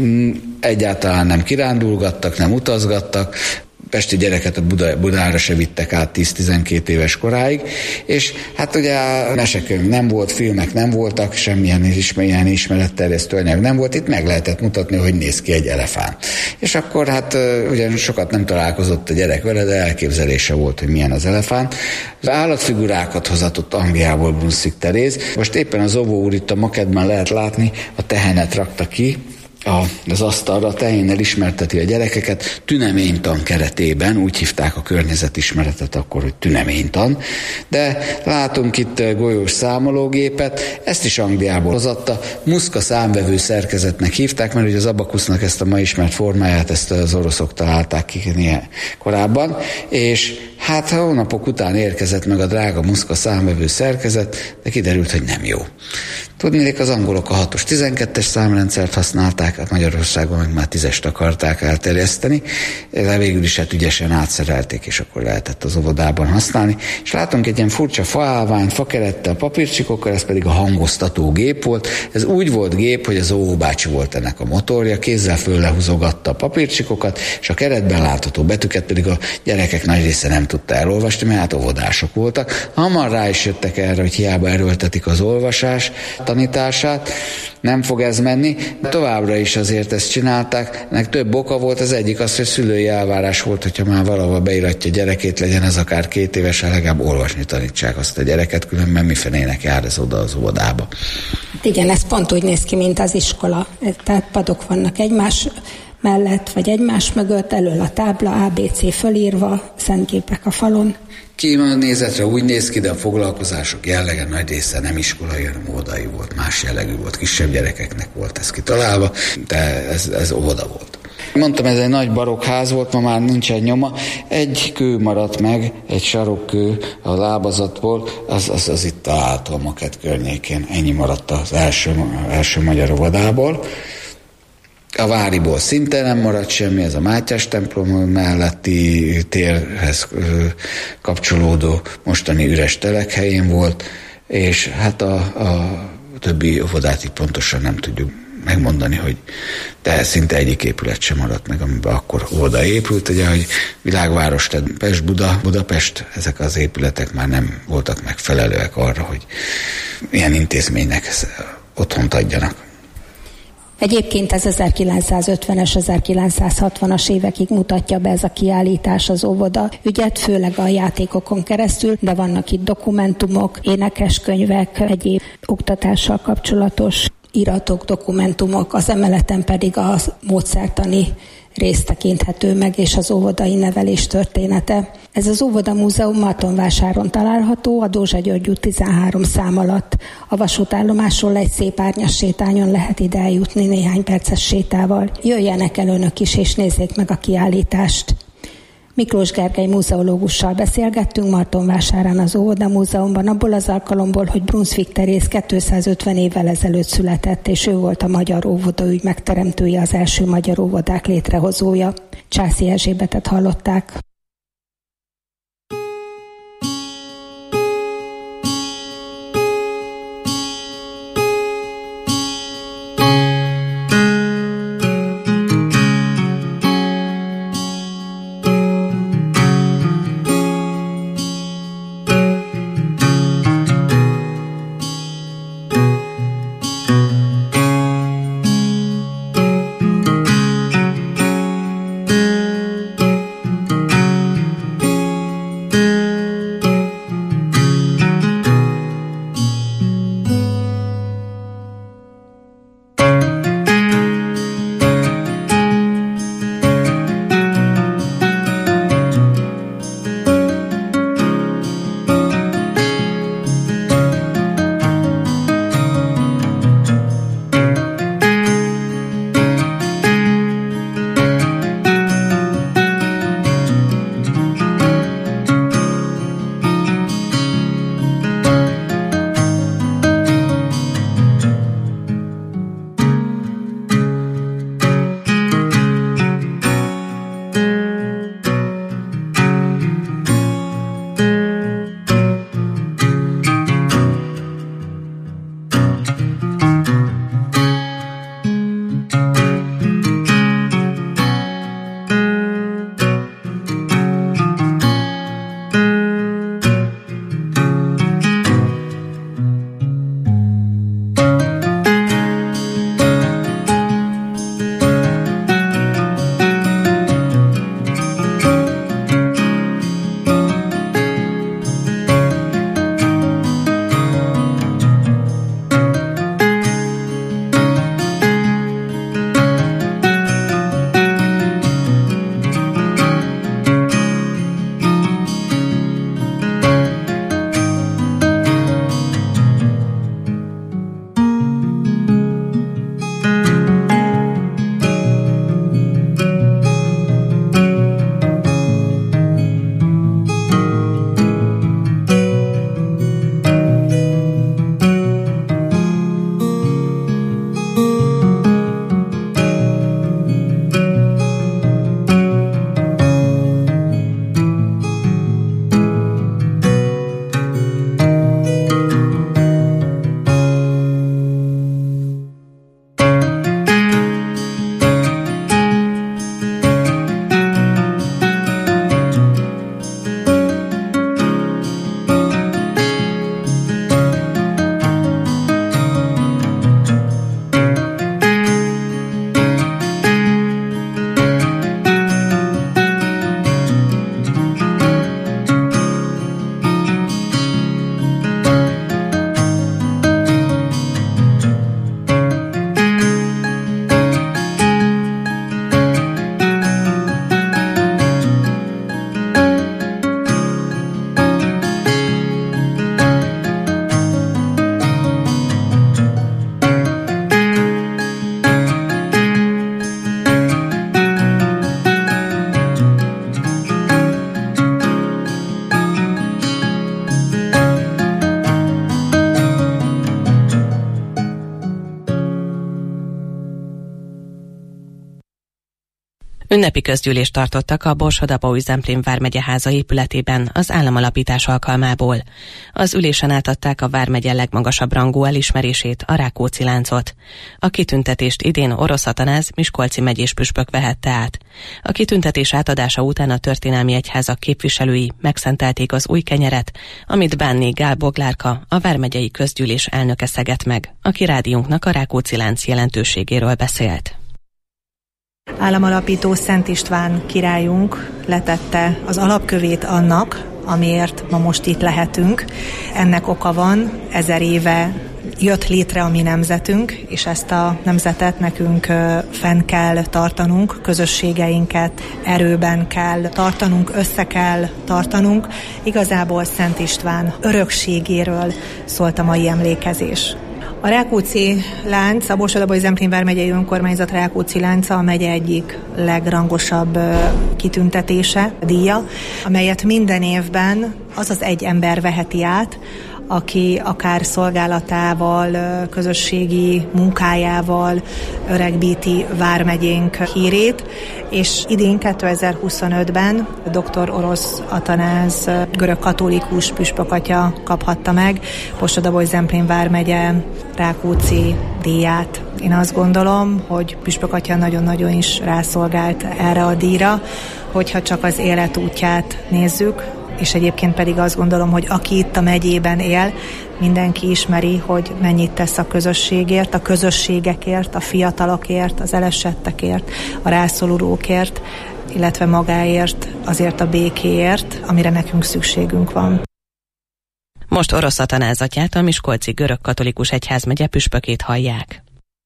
Speaker 6: egyáltalán nem kirándulgattak, nem utazgattak, pesti gyereket a Budára se vittek át 10-12 éves koráig, és hát ugye mesekönyv nem volt, filmek nem voltak, semmilyen ismeretterjesztő anyag nem volt, itt meg lehetett mutatni, hogy néz ki egy elefánt. És akkor hát ugye sokat nem találkozott a gyerek vele, de elképzelése volt, hogy milyen az elefánt. Az állatfigurákat hozatott Angliából Brunswick Teréz. Most éppen az óvó úr itt a makettben lehet látni, a tehenet rakta ki, az asztalra, tehénnel ismerteti a gyerekeket, tüneménytan keretében, úgy hívták a környezetismeretet akkor, hogy tüneménytan, de látunk itt golyós számológépet, ezt is Angliából hozatta, muszka számvevő szerkezetnek hívták, mert ugye az abakusznak ezt a ma ismert formáját, ezt az oroszok találták ki korábban, és hát hónapok után érkezett meg a drága muszka számvevő szerkezet, de kiderült, hogy nem jó. Tudnék, az angolok a 6-os 12-es számrendszert használták, hát Magyarországon meg már 10-est akarták elterjeszteni, de végül is hát ügyesen átszerelték, és akkor lehetett az óvodában használni. És látunk egy ilyen furcsa faállványt, fakerettel, papírcsikokkal, ez pedig a hangoztató gép volt. Ez úgy volt gép, hogy az óvóbácsi volt ennek a motorja, kézzel föllehúzogatta a papírcsikokat, és a keretben látható betűket pedig a gyerekek nagy része nem tudta elolvasni, mert hát óvodások voltak. Hamar rá is jöttek erre, hogy hiába erőltetik az olvasás tanítását, nem fog ez menni. Továbbra is azért ezt csinálták. Ennek több oka volt, az egyik az, hogy szülői elvárás volt, hogyha már valahol beiratja gyerekét, legyen ez akár 2 éves, legalább olvasni tanítsák azt a gyereket, különben mifelének jár ez oda az óvodába.
Speaker 5: Igen, ez pont úgy néz ki, mint az iskola. Tehát padok vannak egymás mellett, vagy egymás mögött, elől a tábla, ABC fölírva, szentképek a falon.
Speaker 6: Kinézetre úgy néz ki, de a foglalkozások jellege nagy része nem iskolai, hanem óvodai volt, más jellegű volt, kisebb gyerekeknek volt ez kitalálva, de ez óvoda volt. Mondtam, ez egy nagy barokk ház volt, ma már nincsen nyoma. Egy kő maradt meg, egy sarokkő a lábazatból, az itt található a makett környékén. Ennyi maradt az első magyar óvodából. A Váriból szinte nem maradt semmi, ez a Mátyás templom melletti térhez kapcsolódó mostani üres telekhelyén volt, és hát a többi óvodát így pontosan nem tudjuk megmondani, de szinte egyik épület sem maradt meg, amiben akkor óvoda épült, ugye, hogy Világváros, tehát Pest, Budapest, ezek az épületek már nem voltak megfelelőek arra, hogy ilyen intézménynek otthont adjanak.
Speaker 5: Egyébként ez 1950-es, 1960-as évekig mutatja be ez a kiállítás az óvoda ügyet, főleg a játékokon keresztül, de vannak itt dokumentumok, énekeskönyvek, egyéb oktatással kapcsolatos iratok, dokumentumok, az emeleten pedig a módszertani rész tekinthető meg, és az óvodai nevelés története. Ez az óvoda múzeum Martonvásáron található, a Dózsa György út 13 szám alatt. A vasútállomásról egy szép árnyas sétányon lehet ide eljutni néhány perces sétával. Jöjjenek el önök is, és nézzék meg a kiállítást. Miklós Gergely múzeológussal beszélgettünk Martonvásárán az óvoda múzeumban abból az alkalomból, hogy Brunswick Teréz 250 évvel ezelőtt született, és ő volt a magyar óvodaügy megteremtője, az első magyar óvodák létrehozója. Császi Erzsébetet hallották.
Speaker 4: Ünnepi közgyűlést tartottak a Borsod-Abaúj-Zemplén vármegye háza épületében az államalapítás alkalmából. Az ülésen átadták a vármegye legmagasabb rangú elismerését, a Rákóczi-láncot. A kitüntetést idén Orosz Atanáz miskolci megyés püspök vehette át. A kitüntetés átadása után a történelmi egyházak képviselői megszentelték az új kenyeret, amit Bánné Gál Boglárka, a vármegyei közgyűlés elnöke szegett meg, aki rádiónknak a Rákóczi-lánc jelentőségéről beszélt.
Speaker 8: Államalapító Szent István királyunk letette az alapkövét annak, amiért ma most itt lehetünk. Ennek oka van, 1000 éve jött létre a mi nemzetünk, és ezt a nemzetet nekünk fenn kell tartanunk, közösségeinket erőben kell tartanunk, össze kell tartanunk. Igazából Szent István örökségéről szólt a mai emlékezés. A Rákóczi-lánc, a Borsod-Abaúj-Zemplén vármegyei önkormányzat Rákóczi-lánca a megye egyik legrangosabb kitüntetése, díja, amelyet minden évben az az egy ember veheti át, aki akár szolgálatával, közösségi munkájával öregbíti vármegyénk hírét, és idén 2025-ben dr. Orosz Atanáz görög katolikus püspökatya kaphatta meg Borsod-Abaúj-Zemplén vármegye Rákóczi díját. Én azt gondolom, hogy püspökatya nagyon-nagyon is rászolgált erre a díjra, hogyha csak az életútját nézzük, és egyébként pedig azt gondolom, hogy aki itt a megyében él, mindenki ismeri, hogy mennyit tesz a közösségért, a közösségekért, a fiatalokért, az elesettekért, a rászorulókért, illetve magáért, azért a békéért, amire nekünk szükségünk van.
Speaker 4: Most Orosz Atanáz atyát, a miskolci görög katolikus egyházmegye püspökét hallják.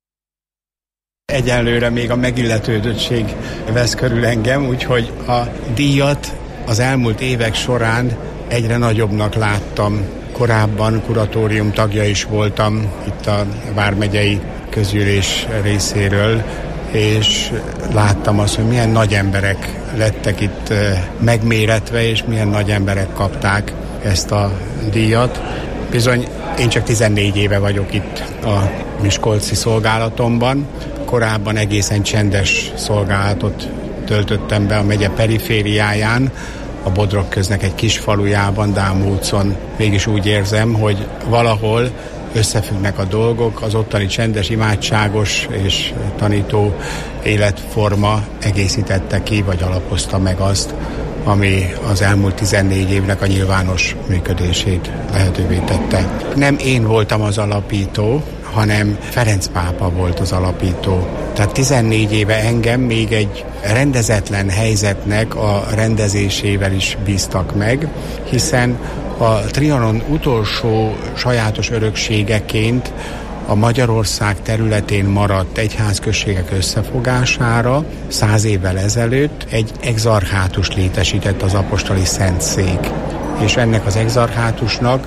Speaker 9: Egyelőre még a megilletődöttség vesz körül engem, úgyhogy a díjat az elmúlt évek során egyre nagyobbnak láttam. Korábban kuratórium tagja is voltam itt a vármegyei közgyűlés részéről, és láttam azt, hogy milyen nagy emberek lettek itt megméretve, és milyen nagy emberek kapták ezt a díjat. Bizony, én csak 14 éve vagyok itt a miskolci szolgálatomban. Korábban egészen csendes szolgálatot töltöttem be a megye perifériáján, a Bodrog köznek egy kis falujában, Dám utcon. Mégis úgy érzem, hogy valahol összefüggnek a dolgok, az ottani csendes, imádságos és tanító életforma egészítette ki, vagy alapozta meg azt, ami az elmúlt 14 évnek a nyilvános működését lehetővé tette. Nem én voltam az alapító, hanem Ferenc pápa volt az alapító. Tehát 14 éve engem még egy rendezetlen helyzetnek a rendezésével is bíztak meg, hiszen a Trianon utolsó sajátos örökségeként a Magyarország területén maradt egyházközségek összefogására 100 évvel ezelőtt egy exarchátust létesített az apostoli szentszék. És ennek az exarchátusnak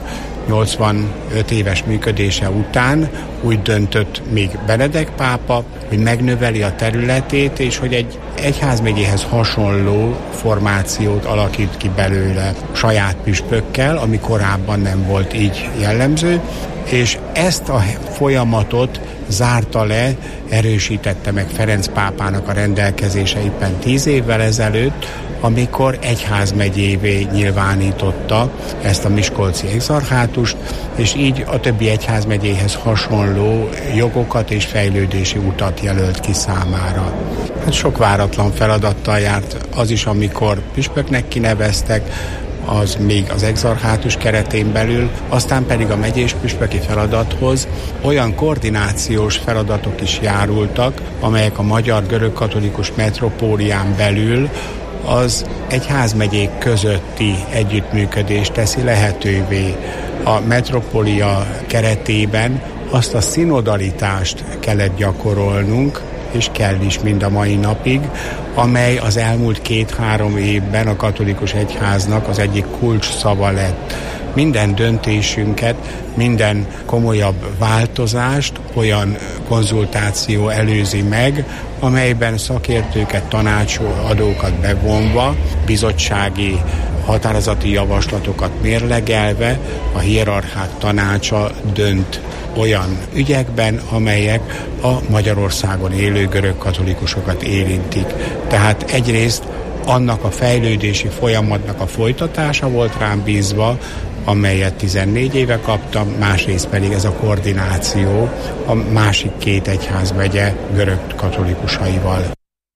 Speaker 9: 85 éves működése után úgy döntött még Benedek pápa, hogy megnöveli a területét, és hogy egy egyházmegyéhez hasonló formációt alakít ki belőle saját püspökkel, ami korábban nem volt így jellemző, és ezt a folyamatot zárta le, erősítette meg Ferenc pápának a rendelkezése éppen 10 évvel ezelőtt, amikor egyházmegyévé nyilvánította ezt a miskolci exarchátust, és így a többi egyházmegyéhez hasonló jogokat és fejlődési utat jelölt ki számára. Hát sok váratlan feladattal járt az is, amikor püspöknek kineveztek, az még az exarchátus keretén belül, aztán pedig a megyés püspöki feladathoz olyan koordinációs feladatok is járultak, amelyek a magyar görögkatolikus metropólián belül az egyházmegyék közötti együttműködést teszi lehetővé. A metropólia keretében azt a szinodalitást kellett gyakorolnunk, és kell is mind a mai napig, amely az elmúlt 2-3 évben a katolikus egyháznak az egyik kulcs szava lett. Minden döntésünket, minden komolyabb változást olyan konzultáció előzi meg, amelyben szakértőket, tanácsadókat bevonva, bizottsági határozati javaslatokat mérlegelve a hierarchák tanácsa dönt olyan ügyekben, amelyek a Magyarországon élő görög katolikusokat érintik. Tehát egyrészt annak a fejlődési folyamatnak a folytatása volt rám bízva, amelyet 14 éve kaptam, másrészt pedig ez a koordináció a másik két egyházmegye görög katolikusaival.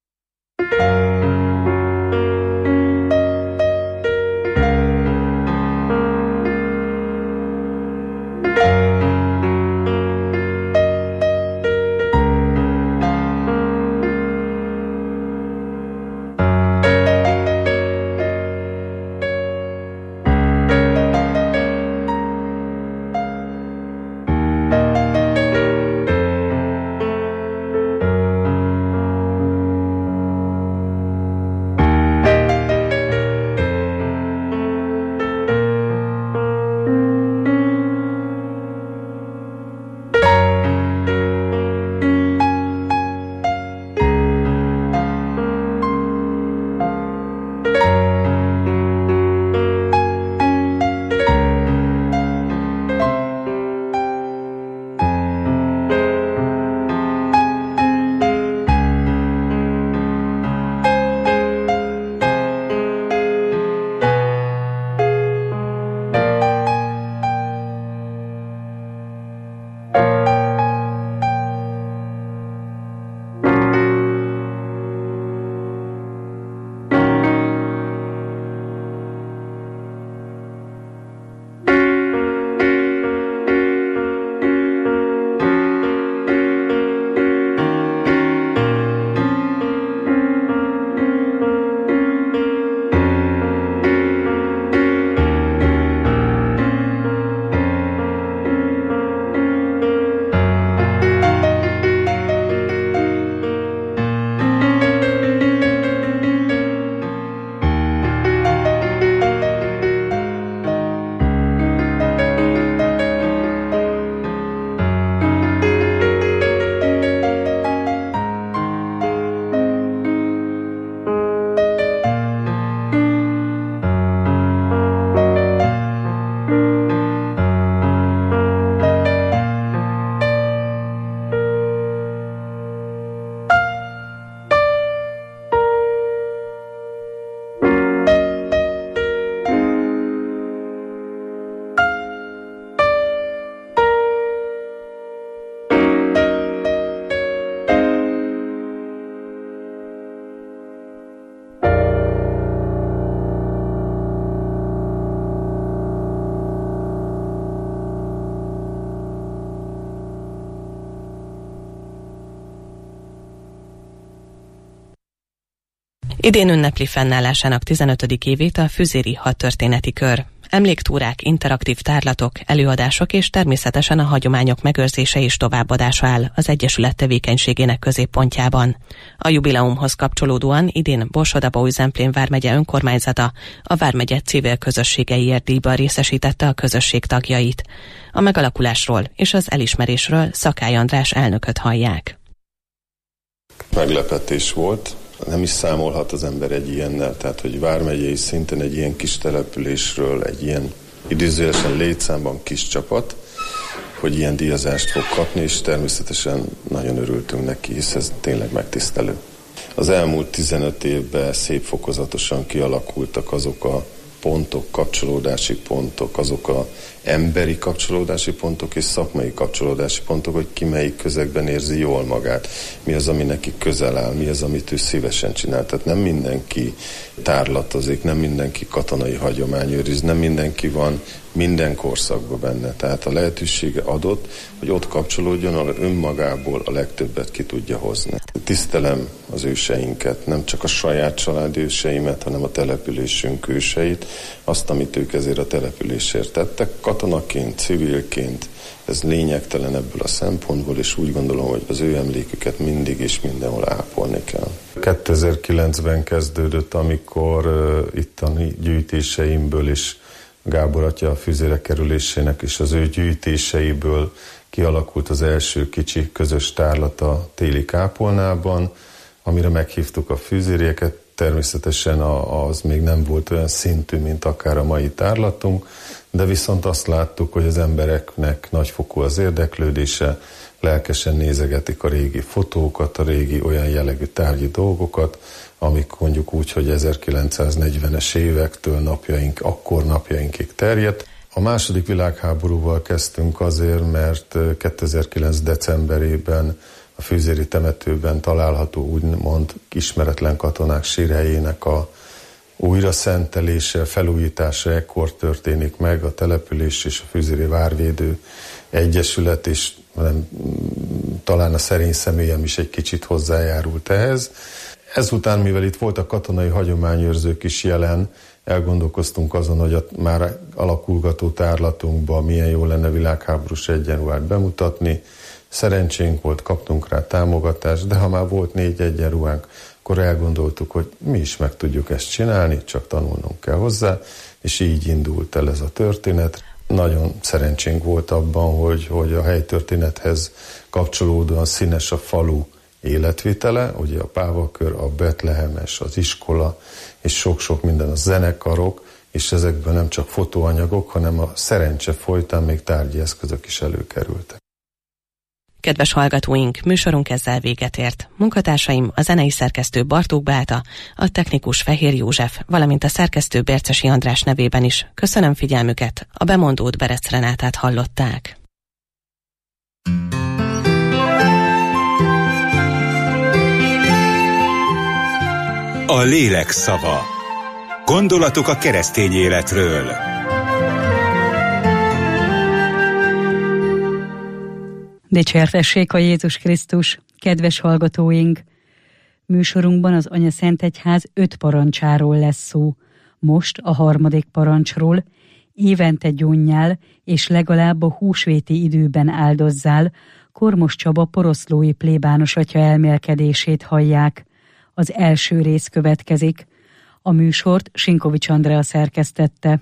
Speaker 4: Idén ünnepli fennállásának 15. évét a Füzéri Hadtörténeti Kör. Emléktúrák, interaktív tárlatok, előadások és természetesen a hagyományok megőrzése és továbbadása áll az Egyesület tevékenységének középpontjában. A jubileumhoz kapcsolódóan idén Borsod-Abaúj-Zemplén vármegye önkormányzata a vármegye civil közösségeiért díjban részesítette a közösség tagjait. A megalakulásról és az elismerésről Szakály András elnököt hallják.
Speaker 10: Meglepetés volt. Nem is számolhat az ember egy ilyennel, tehát hogy vármegyei szinten egy ilyen kis településről, egy ilyen idézőjelesen létszámban kis csapat, hogy ilyen díjazást fog kapni, és természetesen nagyon örültünk neki, hisz ez tényleg megtisztelő. Az elmúlt 15 évben szép fokozatosan kialakultak azok a pontok, kapcsolódási pontok, azok a emberi kapcsolódási pontok és szakmai kapcsolódási pontok, hogy ki melyik közegben érzi jól magát, mi az, ami neki közel áll, mi az, amit ő szívesen csinál. Tehát nem mindenki tárlatozik, nem mindenki katonai hagyományőriz, nem mindenki van minden korszakban benne. Tehát a lehetősége adott, hogy ott kapcsolódjon, ahol önmagából a legtöbbet ki tudja hozni. Tisztelem az őseinket, nem csak a saját családi őseimet, hanem a településünk őseit, azt, amit ők ezért a településért tettek, katonaként, civilként, ez lényegtelen ebből a szempontból, és úgy gondolom, hogy az ő emléküket mindig és mindenhol ápolni kell. 2009-ben kezdődött, amikor itteni gyűjtéseimből is Gábor atya a Füzére kerülésének és az ő gyűjtéseiből kialakult az első kicsi közös tárlat a téli kápolnában, amire meghívtuk a füzérieket. természetesen az még nem volt olyan szintű, mint akár a mai tárlatunk, de viszont azt láttuk, hogy az embereknek nagyfokú az érdeklődése, lelkesen nézegetik a régi fotókat, a régi olyan jellegű tárgyi dolgokat, amik mondjuk úgy, hogy 1940-es évektől akkor napjainkig terjedt. A második világháborúval kezdtünk azért, mert 2009. decemberében a Fűzéri temetőben található úgymond ismeretlen katonák sírhelyének a újra szentelése, felújítása ekkor történik meg, a település és a Fűzéri Várvédő Egyesület, és talán a szerény személyem is egy kicsit hozzájárult ehhez. Ezután, mivel itt voltak katonai hagyományőrzők is jelen, elgondolkoztunk azon, hogy a már alakulgató tárlatunkban milyen jó lenne világháborús egyenruhát bemutatni. Szerencsénk volt, kaptunk rá támogatást, de ha már volt 4 egyenruhánk, akkor elgondoltuk, hogy mi is meg tudjuk ezt csinálni, csak tanulnunk kell hozzá, és így indult el ez a történet. Nagyon szerencsénk volt abban, hogy a helytörténethez kapcsolódóan színes a falu életvitele, ugye a Pávakör, a Betlehemes, az iskola, és sok-sok minden, a zenekarok, és ezekből nem csak fotóanyagok, hanem a szerencse folytán még tárgyi eszközök is előkerültek.
Speaker 4: Kedves hallgatóink, műsorunk ezzel véget ért. Munkatársaim, a zenei szerkesztő Bartók Beáta, a technikus Fehér József, valamint a szerkesztő Bércesi András nevében is köszönöm figyelmüket, a bemondót Berec Renátát hallották.
Speaker 11: A lélek szava. Gondolatok a keresztény életről.
Speaker 12: Dicsértessék a Jézus Krisztus, kedves hallgatóink! Műsorunkban az Anyaszentegyház 5 parancsáról lesz szó. Most a 3. parancsról: évente gyónnyál és legalább a húsvéti időben áldozzál. Kormos Csaba poroszlói plébános atya elmélkedését hallják. Az első rész következik. A műsort Sinkovics Andrea szerkesztette.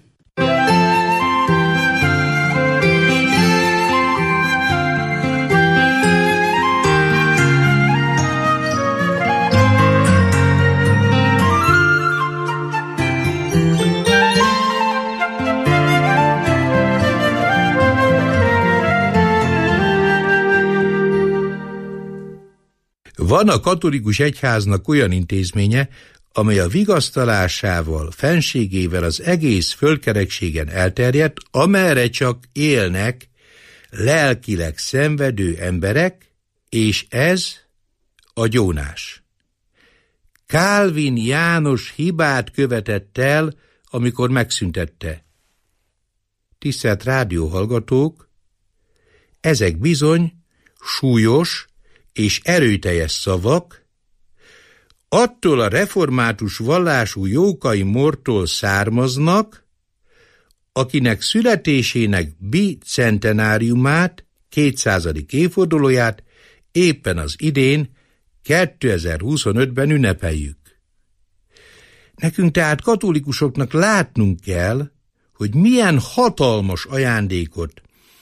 Speaker 13: Van a katolikus egyháznak olyan intézménye, amely a vigasztalásával, fenségével az egész földkerekségen elterjedt, amerre csak élnek lelkileg szenvedő emberek, és ez a gyónás. Kálvin János hibát követett el, amikor megszüntette. Tisztelt rádióhallgatók, ezek bizony súlyos és erőteljes szavak, attól a református vallású Jókai Mortól származnak, akinek születésének bicentenáriumát, 200. évfordulóját éppen az idén, 2025-ben ünnepeljük. Nekünk tehát katolikusoknak látnunk kell, hogy milyen hatalmas ajándékot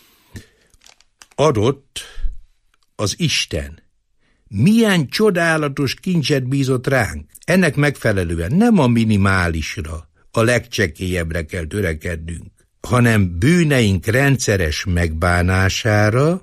Speaker 13: adott az Isten. Milyen csodálatos kincset bízott ránk. Ennek megfelelően nem a minimálisra, a legcsekélyebbre kell törekednünk, hanem bűneink rendszeres megbánására,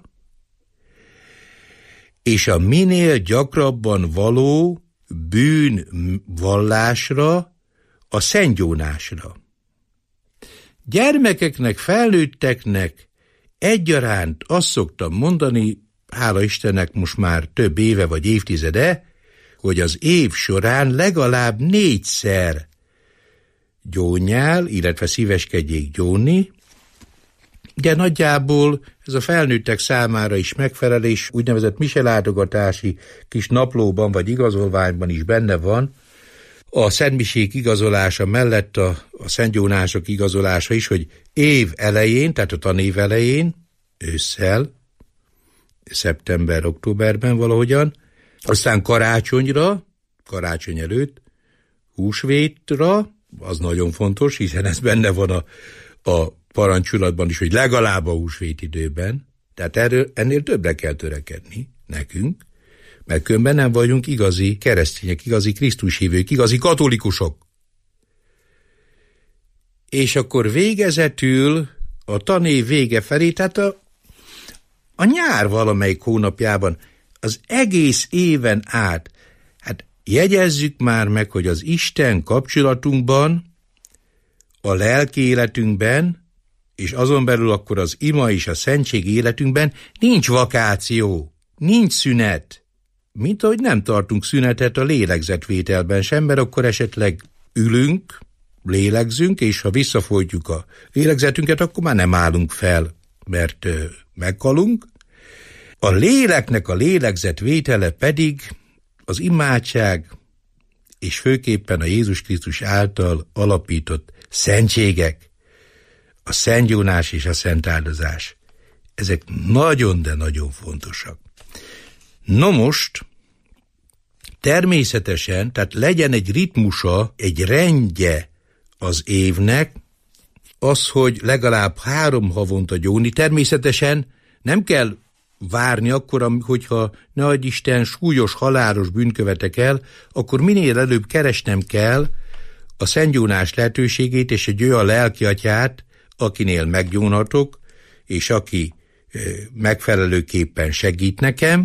Speaker 13: és a minél gyakrabban való bűnvallásra, a szentgyónásra. Gyermekeknek, felnőtteknek egyaránt azt szoktam mondani, hála Istennek most már több éve vagy évtizede, hogy az év során legalább 4-szer gyónjál, illetve szíveskedjék gyónni, de nagyjából ez a felnőttek számára is megfelelés, úgynevezett miselátogatási kis naplóban vagy igazolványban is benne van, a szentmisék igazolása mellett a szentgyónások igazolása is, hogy év elején, tehát a tanév elején, ősszel, szeptember-októberben valahogyan, aztán karácsonyra, karácsony előtt, húsvétra, az nagyon fontos, hiszen ez benne van a parancsulatban is, hogy legalább a húsvét időben, tehát ennél többre kell törekedni nekünk, mert különben nem vagyunk igazi keresztények, igazi Krisztushívők, igazi katolikusok. És akkor végezetül a tanév vége felé, tehát a nyár valamelyik hónapjában, az egész éven át, hát jegyezzük már meg, hogy az Isten kapcsolatunkban, a lelki életünkben, és azon belül akkor az ima és a szentség életünkben nincs vakáció, nincs szünet. Mint ahogy nem tartunk szünetet a lélegzetvételben sem, mert akkor esetleg ülünk, lélegzünk, és ha visszafolytjuk a lélegzetünket, akkor már nem állunk fel, mert meghalunk. A léleknek a lélegzetvétele pedig az imádság, és főképpen a Jézus Krisztus által alapított szentségek, a szentgyónás és a szentáldozás. Ezek nagyon, de nagyon fontosak. No most, természetesen, tehát legyen egy ritmusa, egy rendje az évnek, az, hogy legalább 3 havonta gyónni, természetesen nem kell várni akkor, hogyha ne adj Isten súlyos, halálos bűnt követek el, akkor minél előbb keresnem kell a szentgyónás lehetőségét és egy olyan lelkiatyát, akinél meggyónhatok, és aki megfelelőképpen segít nekem,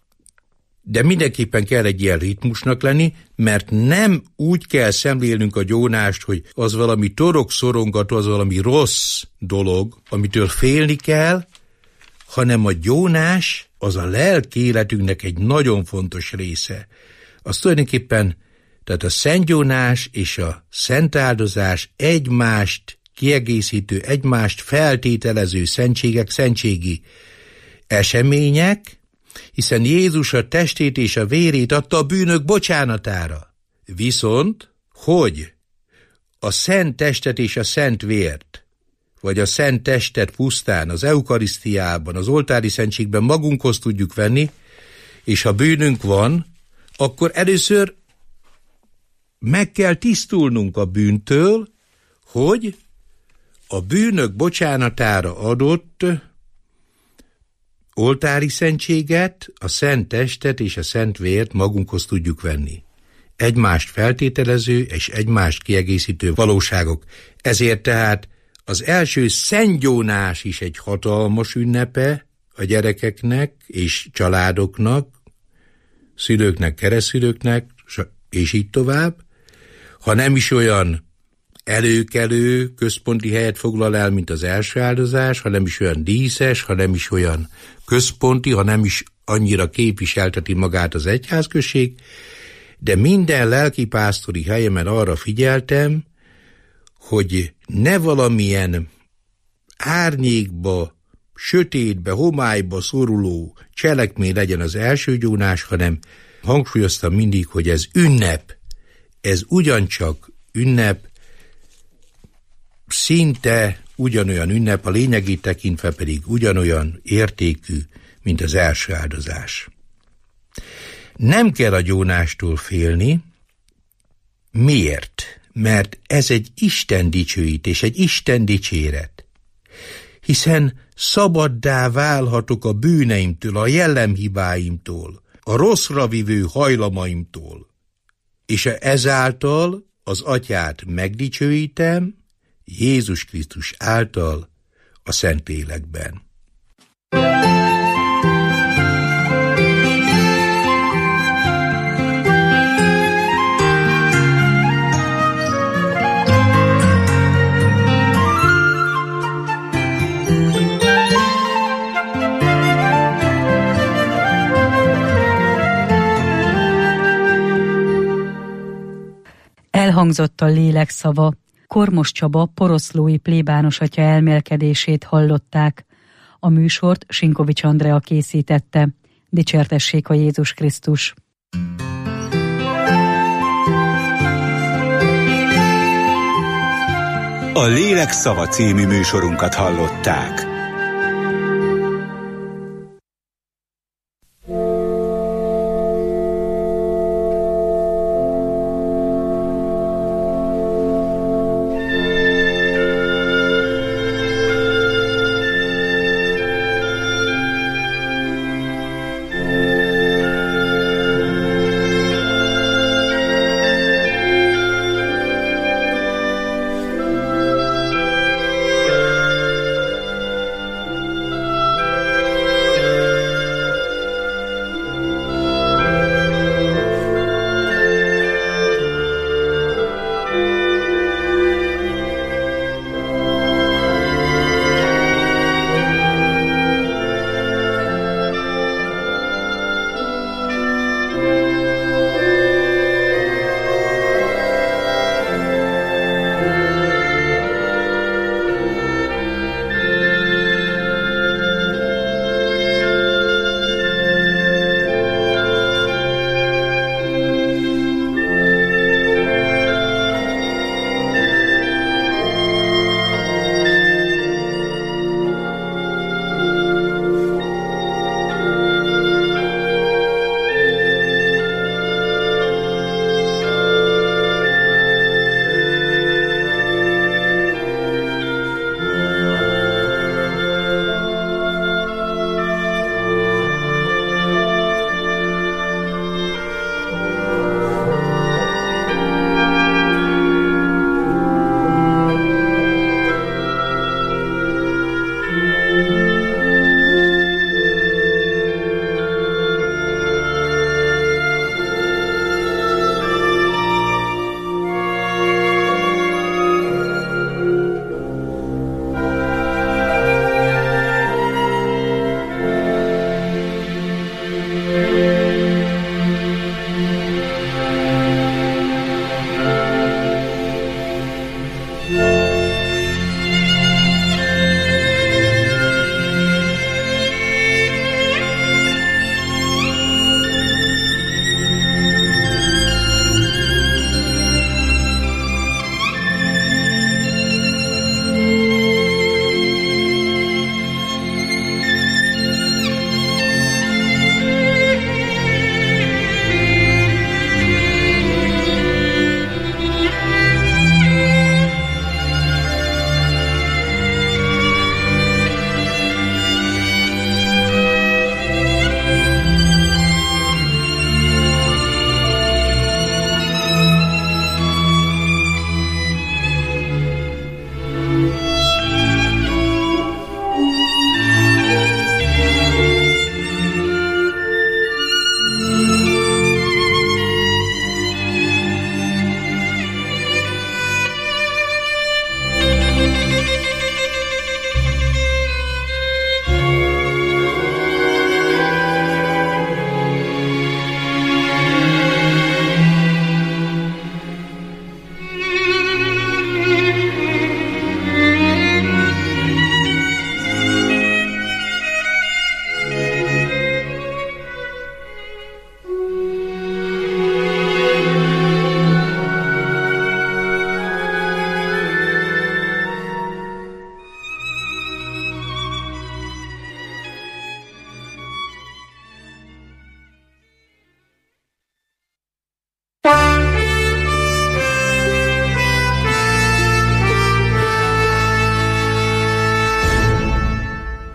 Speaker 13: de mindenképpen kell egy ilyen ritmusnak lenni, mert nem úgy kell szemlélnünk a gyónást, hogy az valami torok-szorongató, az valami rossz dolog, amitől félni kell, hanem a gyónás az a lelki életünknek egy nagyon fontos része. Az tulajdonképpen, tehát a szentgyónás és a szentáldozás egymást kiegészítő, egymást feltételező szentségek, szentségi események, hiszen Jézus a testét és a vérét adta a bűnök bocsánatára. Viszont, hogy a szent testet és a szent vért, vagy a szent testet pusztán az eukarisztiában, az oltári szentségben magunkhoz tudjuk venni, és ha bűnünk van, akkor először meg kell tisztulnunk a bűntől, hogy a bűnök bocsánatára adott oltári szentséget, a szent testet és a szent vért magunkhoz tudjuk venni. Egymást feltételező és egymást kiegészítő valóságok. Ezért tehát az első szentgyónás is egy hatalmas ünnepe a gyerekeknek és családoknak, szülőknek, keresztszülőknek, és így tovább. Ha nem is olyan előkelő központi helyet foglal el, mint az első áldozás, ha nem is olyan díszes, ha nem is olyan központi, ha nem is annyira képviselteti magát az egyházközség, de minden lelkipásztori helyemen arra figyeltem, hogy ne valamilyen árnyékba, sötétbe, homályba szoruló cselekmény legyen az első gyónás, hanem hangsúlyoztam mindig, hogy ez ünnep, ez ugyancsak ünnep, szinte ugyanolyan ünnep, a lényegét tekintve pedig ugyanolyan értékű, mint az első áldozás. Nem kell a gyónástól félni. Miért? Mert ez egy Isten dicsőítés, egy Isten dicséret. Hiszen szabaddá válhatok a bűneimtől, a jellemhibáimtól, a rosszra vívő hajlamaimtól, és ezáltal az Atyát megdicsőítem, Jézus Krisztus által a Szentlélekben.
Speaker 12: Elhangzott a lélek szava. Kormos Csaba poroszlói plébános atya elmélkedését hallották. A műsort Sinkovics Andrea készítette. Dicsértessék a Jézus Krisztus!
Speaker 11: A Lélek szava című műsorunkat hallották.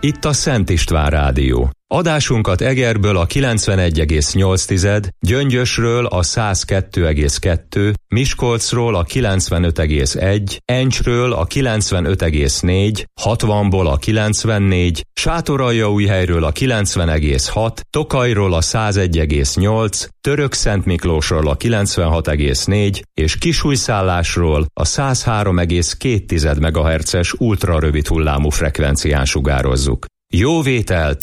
Speaker 1: Itt a Szent István Rádió. Adásunkat Egerből a 91,8, Gyöngyösről a 102,2, Miskolcról a 95,1, Encsről a 95,4, 60-ból a 94, Sátoraljaújhelyről a 90,6, Tokajról a 101,8, Törökszentmiklósról a 96,4 és Kisújszállásról a 103,2 MHz-es ultrarövid hullámú frekvencián sugározzuk. Jó vételt